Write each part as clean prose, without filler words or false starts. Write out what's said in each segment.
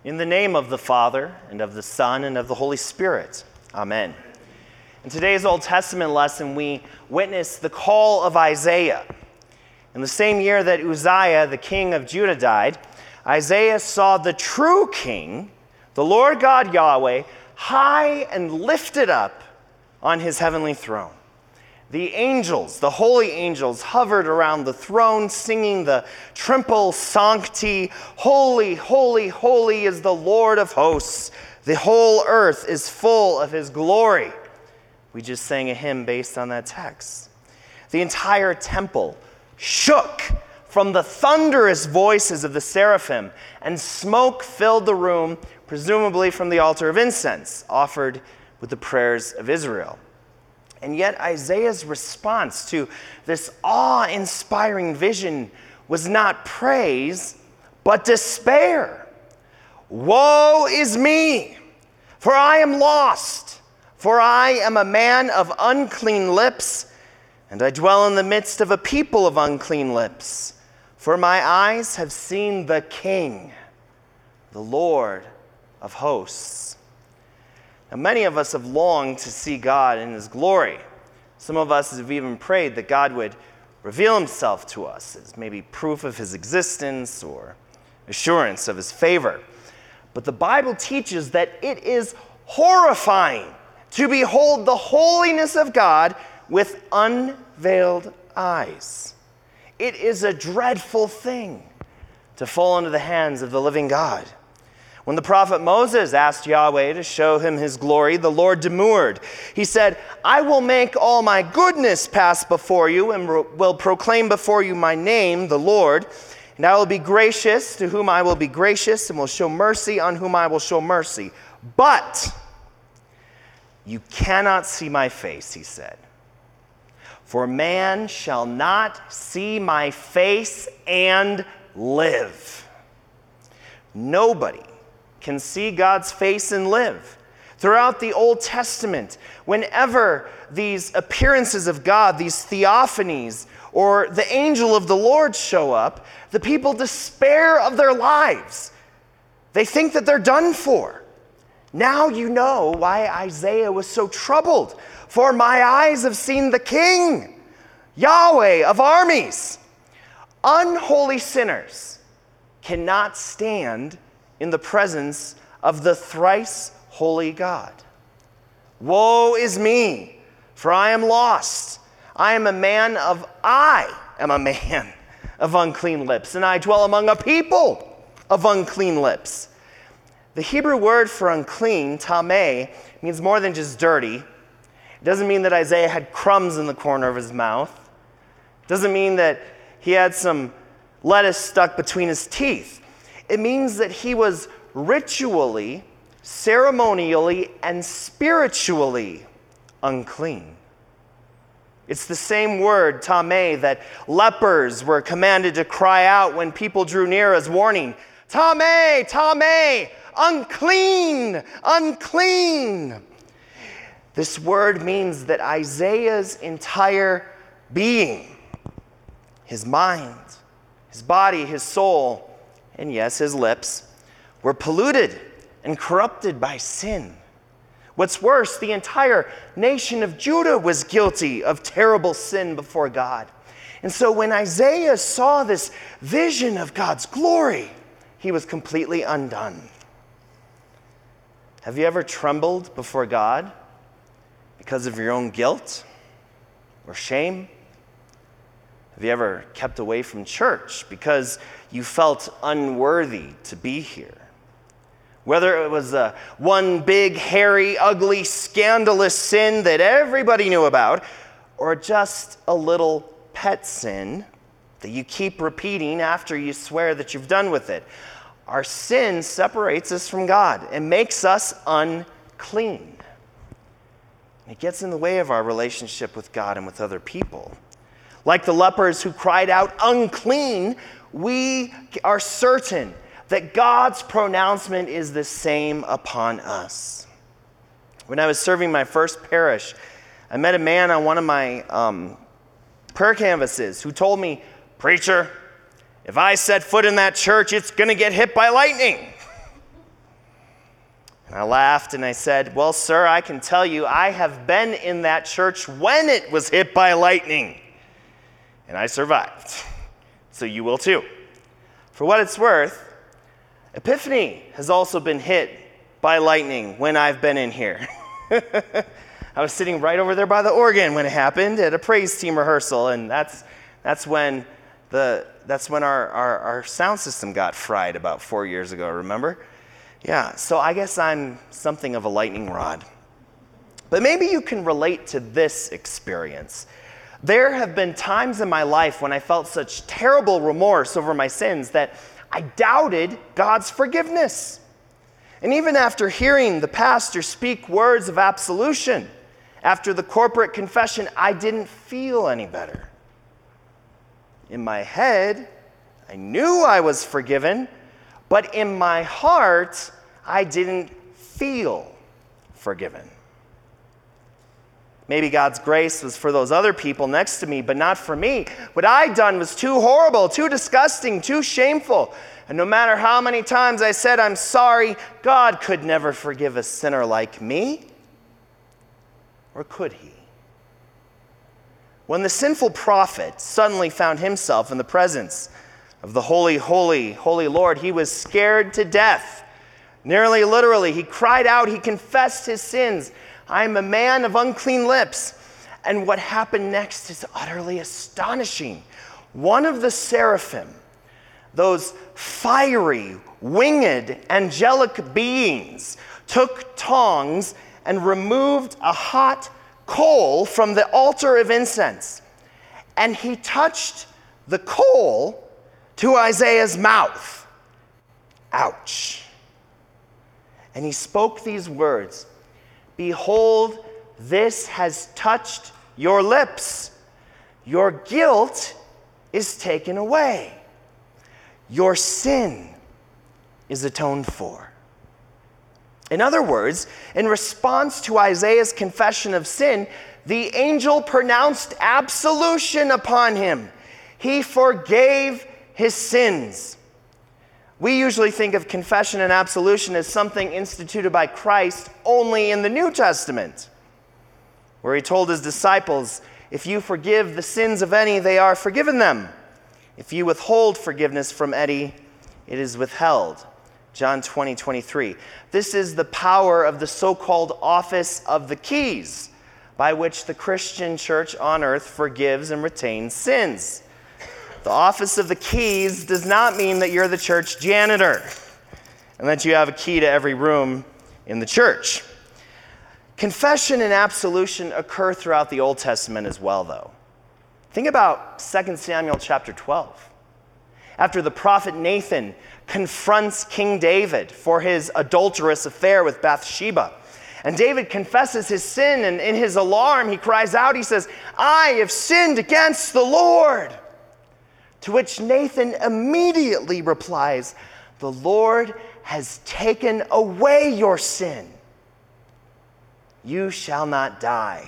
In the name of the Father, and of the Son, and of the Holy Spirit. Amen. In today's Old Testament lesson, we witness the call of Isaiah. In the same year that Uzziah, the king of Judah, died, Isaiah saw the true king, the Lord God Yahweh, high and lifted up on his heavenly throne. The angels, the holy angels, hovered around the throne, singing the triple sancti, holy, holy, holy is the Lord of hosts. The whole earth is full of his glory. We just sang a hymn based on that text. The entire temple shook from the thunderous voices of the seraphim, and smoke filled the room, presumably from the altar of incense, offered with the prayers of Israel. And yet Isaiah's response to this awe-inspiring vision was not praise, but despair. Woe is me, for I am lost, for I am a man of unclean lips, and I dwell in the midst of a people of unclean lips. For my eyes have seen the King, the Lord of hosts. Now, many of us have longed to see God in his glory. Some of us have even prayed that God would reveal himself to us as maybe proof of his existence or assurance of his favor. But the Bible teaches that it is horrifying to behold the holiness of God with unveiled eyes. It is a dreadful thing to fall into the hands of the living God. When the prophet Moses asked Yahweh to show him his glory, the Lord demurred. He said, I will make all my goodness pass before you and will proclaim before you my name, the Lord. And I will be gracious to whom I will be gracious and will show mercy on whom I will show mercy. But you cannot see my face, he said. For man shall not see my face and live. Nobody can see God's face and live. Throughout the Old Testament, whenever these appearances of God, these theophanies, or the angel of the Lord show up, the people despair of their lives. They think that they're done for. Now you know why Isaiah was so troubled. For my eyes have seen the King, Yahweh of armies. Unholy sinners cannot stand in the presence of the thrice holy God. Woe is me, for I am lost. I am a man of unclean lips, and I dwell among a people of unclean lips. The Hebrew word for unclean, tameh, means more than just dirty. It doesn't mean that Isaiah had crumbs in the corner of his mouth. It doesn't mean that he had some lettuce stuck between his teeth. It means that he was ritually, ceremonially, and spiritually unclean. It's the same word, tameh, that lepers were commanded to cry out when people drew near as warning. Tameh, tameh, unclean, unclean. This word means that Isaiah's entire being, his mind, his body, his soul, and yes, his lips, were polluted and corrupted by sin. What's worse, the entire nation of Judah was guilty of terrible sin before God. And so when Isaiah saw this vision of God's glory, he was completely undone. Have you ever trembled before God because of your own guilt or shame? Have you ever kept away from church because you felt unworthy to be here? Whether it was one big, hairy, ugly, scandalous sin that everybody knew about, or just a little pet sin that you keep repeating after you swear that you've done with it. Our sin separates us from God and makes us unclean. It gets in the way of our relationship with God and with other people. Like the lepers who cried out, unclean, we are certain that God's pronouncement is the same upon us. When I was serving my first parish, I met a man on one of my prayer canvases who told me, "Preacher, if I set foot in that church, it's going to get hit by lightning." I laughed and I said, "Well, sir, I can tell you I have been in that church when it was hit by lightning. And I survived. So you will too." For what it's worth, Epiphany has also been hit by lightning when I've been in here. I was sitting right over there by the organ when it happened at a praise team rehearsal, and that's when our sound system got fried about 4 years ago, remember? Yeah, so I guess I'm something of a lightning rod. But maybe you can relate to this experience. There have been times in my life when I felt such terrible remorse over my sins that I doubted God's forgiveness. And even after hearing the pastor speak words of absolution, after the corporate confession, I didn't feel any better. In my head, I knew I was forgiven, but in my heart, I didn't feel forgiven. Maybe God's grace was for those other people next to me, but not for me. What I'd done was too horrible, too disgusting, too shameful. And no matter how many times I said I'm sorry, God could never forgive a sinner like me. Or could he? When the sinful prophet suddenly found himself in the presence of the holy, holy, holy Lord, he was scared to death. Nearly literally, he cried out, he confessed his sins. "I am a man of unclean lips." And what happened next is utterly astonishing. One of the seraphim, those fiery, winged, angelic beings, took tongs and removed a hot coal from the altar of incense. And he touched the coal to Isaiah's mouth. Ouch. And he spoke these words, "Behold, this has touched your lips. Your guilt is taken away. Your sin is atoned for." In other words, in response to Isaiah's confession of sin, the angel pronounced absolution upon him. He forgave his sins. We usually think of confession and absolution as something instituted by Christ only in the New Testament, where he told his disciples, "If you forgive the sins of any, they are forgiven them. If you withhold forgiveness from any, it is withheld." John 20:23. This is the power of the so-called office of the keys, by which the Christian church on earth forgives and retains sins. The office of the keys does not mean that you're the church janitor and that you have a key to every room in the church. Confession and absolution occur throughout the Old Testament as well, though. Think about 2 Samuel chapter 12. After the prophet Nathan confronts King David for his adulterous affair with Bathsheba, and David confesses his sin, and in his alarm he cries out, he says, "I have sinned against the Lord." To which Nathan immediately replies, "The Lord has taken away your sin. You shall not die."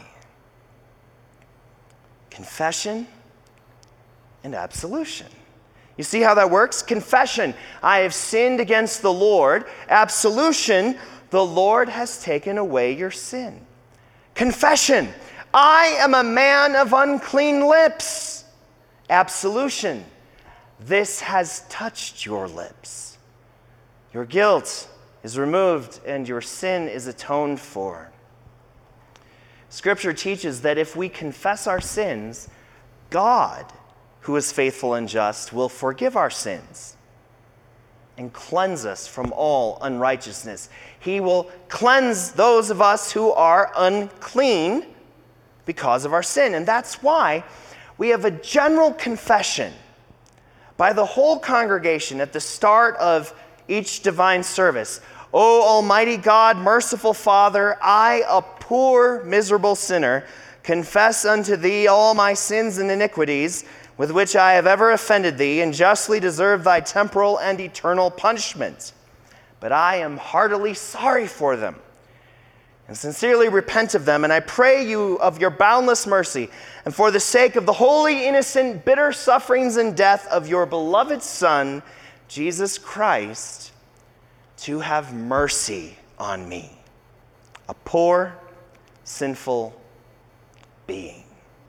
Confession and absolution. You see how that works? Confession, "I have sinned against the Lord." Absolution, "The Lord has taken away your sin." Confession, "I am a man of unclean lips." Absolution, "This has touched your lips. Your guilt is removed and your sin is atoned for." Scripture teaches that if we confess our sins, God, who is faithful and just, will forgive our sins and cleanse us from all unrighteousness. He will cleanse those of us who are unclean because of our sin. And that's why we have a general confession by the whole congregation at the start of each divine service. "O Almighty God, merciful Father, I, a poor, miserable sinner, confess unto thee all my sins and iniquities, with which I have ever offended thee, and justly deserve thy temporal and eternal punishment. But I am heartily sorry for them, and sincerely repent of them, and I pray you of your boundless mercy, and for the sake of the holy, innocent, bitter sufferings and death of your beloved Son, Jesus Christ, to have mercy on me, a poor, sinful being.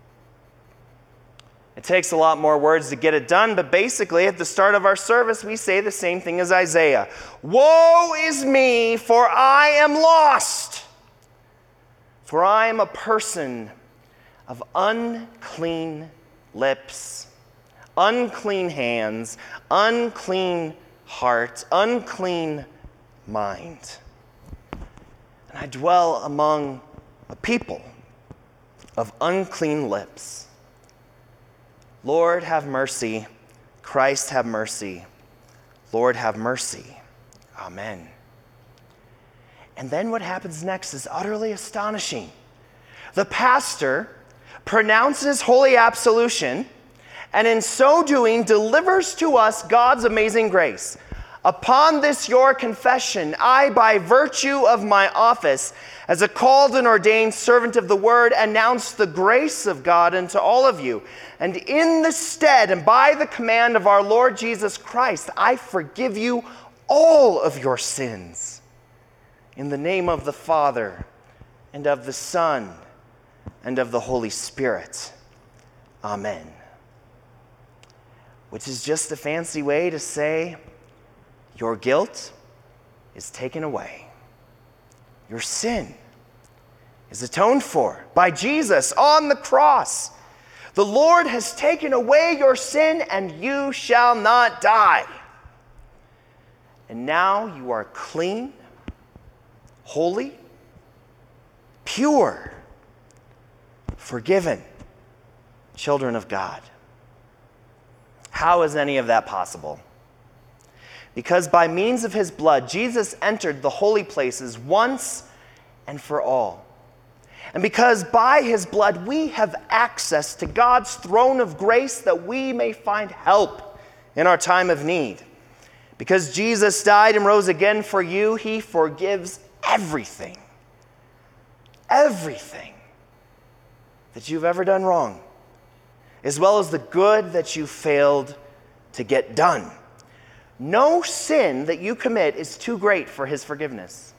It takes a lot more words to get it done, but basically at the start of our service, we say the same thing as Isaiah. Woe is me, for I am lost, for I am a person of unclean lips, unclean hands, unclean heart, unclean mind. And I dwell among a people of unclean lips. Lord, have mercy. Christ, have mercy. Lord, have mercy. Amen. And then what happens next is utterly astonishing. The pastor pronounces holy absolution, and in so doing delivers to us God's amazing grace. Upon this your confession, I, by virtue of my office, as a called and ordained servant of the word, announce the grace of God unto all of you. And in the stead and by the command of our Lord Jesus Christ, I forgive you all of your sins. In the name of the Father, and of the Son, and of the Holy Spirit. Amen. Which is just a fancy way to say, your guilt is taken away. Your sin is atoned for by Jesus on the cross. The Lord has taken away your sin, and you shall not die. And now you are clean, holy, pure, forgiven, children of God. How is any of that possible? Because by means of his blood, Jesus entered the holy places once and for all. And because by his blood we have access to God's throne of grace that we may find help in our time of need. Because Jesus died and rose again for you, he forgives everything. Everything that you've ever done wrong, as well as the good that you failed to get done. No sin that you commit is too great for his forgiveness.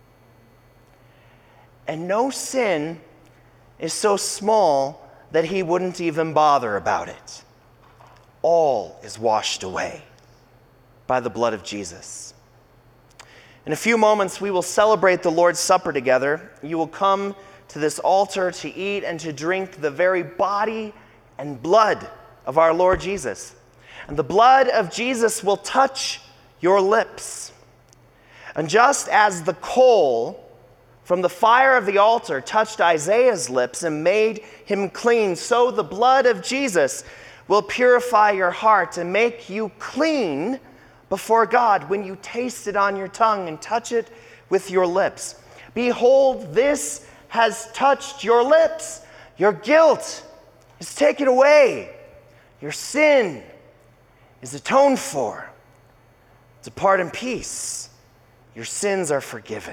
And no sin is so small that he wouldn't even bother about it. All is washed away by the blood of Jesus. In a few moments, we will celebrate the Lord's Supper together. You will come to this altar to eat and to drink the very body and blood of our Lord Jesus. And the blood of Jesus will touch your lips. And just as the coal from the fire of the altar touched Isaiah's lips and made him clean, so the blood of Jesus will purify your heart and make you clean before God when you taste it on your tongue and touch it with your lips. Behold, this has touched your lips. Your guilt is taken away. Your sin is atoned for. Depart in peace. Your sins are forgiven.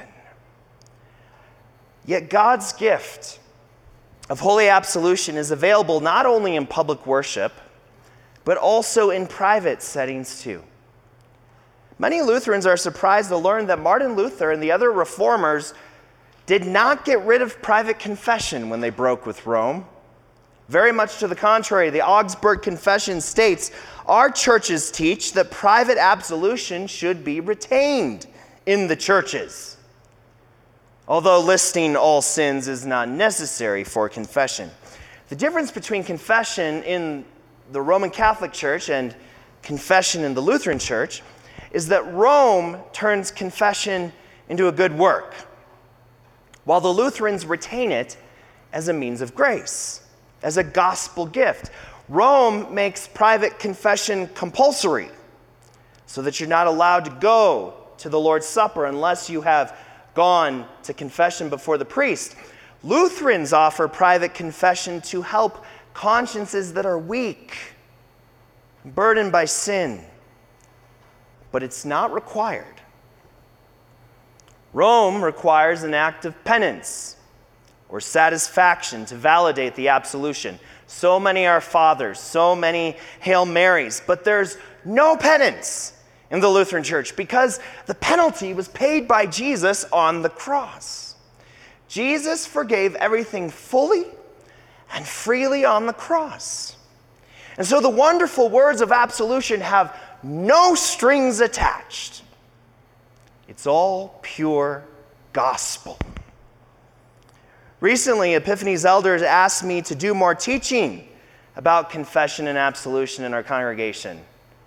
Yet God's gift of holy absolution is available not only in public worship, but also in private settings too. Many Lutherans are surprised to learn that Martin Luther and the other reformers did not get rid of private confession when they broke with Rome. Very much to the contrary, the Augsburg Confession states, our churches teach that private absolution should be retained in the churches, although listing all sins is not necessary for confession. The difference between confession in the Roman Catholic Church and confession in the Lutheran Church is that Rome turns confession into a good work, while the Lutherans retain it as a means of grace, as a gospel gift. Rome makes private confession compulsory, so that you're not allowed to go to the Lord's Supper unless you have gone to confession before the priest. Lutherans offer private confession to help consciences that are weak, burdened by sin, but it's not required. Rome requires an act of penance or satisfaction to validate the absolution. So many Our Fathers, so many Hail Marys, but there's no penance in the Lutheran Church because the penalty was paid by Jesus on the cross. Jesus forgave everything fully and freely on the cross. And so the wonderful words of absolution have no strings attached. It's all pure gospel. Recently, Epiphany's elders asked me to do more teaching about confession and absolution in our congregation.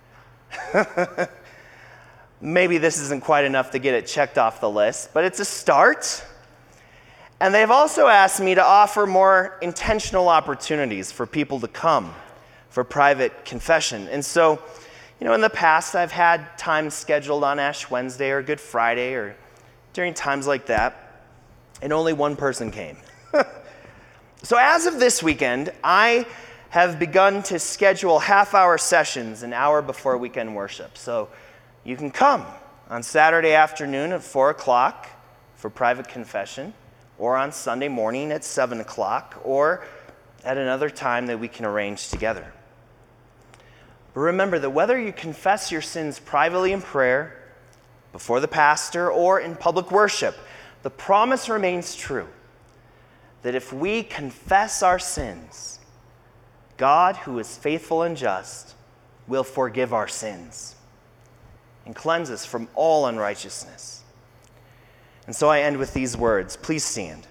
Maybe this isn't quite enough to get it checked off the list, but it's a start. And they've also asked me to offer more intentional opportunities for people to come for private confession. And so, in the past, I've had times scheduled on Ash Wednesday or Good Friday or during times like that, and only one person came. So as of this weekend, I have begun to schedule half-hour sessions an hour before weekend worship. So you can come on Saturday afternoon at 4 o'clock for private confession, or on Sunday morning at 7 o'clock, or at another time that we can arrange together. But remember that whether you confess your sins privately in prayer, before the pastor, or in public worship, the promise remains true that if we confess our sins, God, who is faithful and just, will forgive our sins and cleanse us from all unrighteousness. And so I end with these words. Please stand.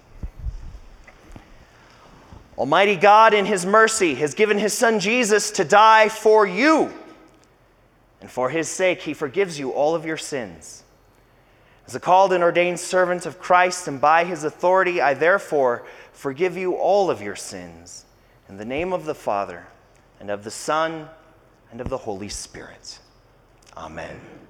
Almighty God, in his mercy, has given his Son Jesus to die for you. And for his sake, he forgives you all of your sins. As a called and ordained servant of Christ, and by his authority, I therefore forgive you all of your sins. In the name of the Father, and of the Son, and of the Holy Spirit. Amen.